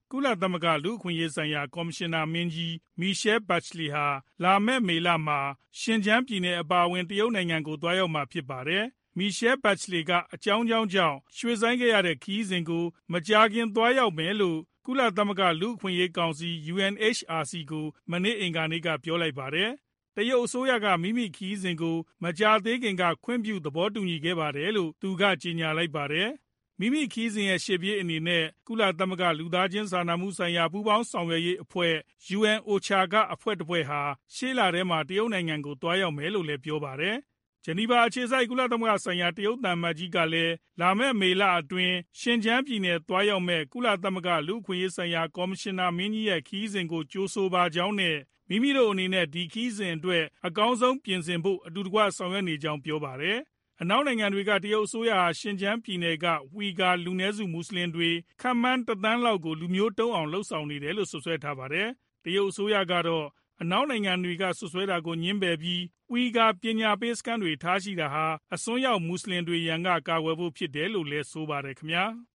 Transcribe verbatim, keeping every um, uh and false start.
ကုလသမဂ္ဂလူ့အခွင့်အရေးဆိုင်ရာကော်မရှင်နာမင်းကြီး Michelle Bachelet ဟာလာမယ့်မေလမှာရှင်ကျန်းပြည်နယ်အပါအဝင်တရုတ်နိုင်ငံကိုသွားရောက်မှာဖြစ်ပါတယ်။ Michelle Bachelet ကအကြောင်းကြောင်းကြောင့်ရွှေ့ဆိုင်းခဲ့ရတဲ့ခရီးစဉ်ကိုမကြာခင်သွားရောက်မယ်လို့ကုလသမဂ္ဂလူ့အခွင့်အရေးကောင်စီ U N H R C ကိုမနေ့အင်္ဂါနေ့ကပြောလိုက်ပါတယ်။ တရုတ်အစိုးရကမိမိခရီးစဉ်ကိုမကြာသေးခင်ကခွင့်ပြုသဘောတူညီခဲ့ပါတယ်လို့သူကကြေညာလိုက်ပါတယ်။ မိမိခရီးစဉ်ရဲ့ရှေ့ပြေးအနေနဲ့ကုလသမဂ္ဂလူသားချင်းစာနာမှုဆိုင်ရာပူးပေါင်းဆောင်ရွက်ရေးအဖွဲ့ U N O C H A ကအဖွဲ့တဖွဲ့ဟာရှေ့လထဲမှာတရုတ်နိုင်ငံကိုသွားရောက်မယ်လို့လည်းပြောပါတယ်။ ဂျနီဗာအခြေစိုက်ကုလသမဂ္ဂဆိုင်ရာတရုတ်သံအမတ်ကြီးကလည်းလာမယ့်မေလအတွင်းရှင်ကျန်းပြည်နယ်သွားရောက်မယ့်ကုလသမဂ္ဂလူ့အခွင့်အရေးဆိုင်ရာကော်မရှင်နာမင်းကြီးရဲ့ခရီးစဉ်ကိုကြိုဆိုပါကြောင်းနဲ့မိမိတို့အနေနဲ့ဒီခရီးစဉ်အတွက်အကောင်းဆုံးပြင်ဆင်ဖို့အတူတကွဆောင်ရွက်နေကြောင်းပြောပါတယ်။ အနောက်နိုင်ငံတွေကတရုတ်အစိုးရဟာရှင်ကျန်းပြည်နယ်က Uighur လူနည်းစုမွတ်ဆလင်တွေခန့်မှန်းတသန်းလောက်ကိုလူမျိုးတုံးအောင်လုပ်ဆောင်နေတယ်လို့စွပ်စွဲထားပါတယ်။ တရုတ်အစိုးရကတော့အနောက်နိုင်ငံတွေကစွပ်စွဲတာကိုငြင်းပယ်ပြီး Uighur ပညာပေးစခန်းတွေထားရှိတာဟာအစွန်းရောက်မွတ်ဆလင်တွေရန်ကကာကွယ်ဖို့ဖြစ်တယ်လို့လည်းဆိုပါတယ်ခင်ဗျာ။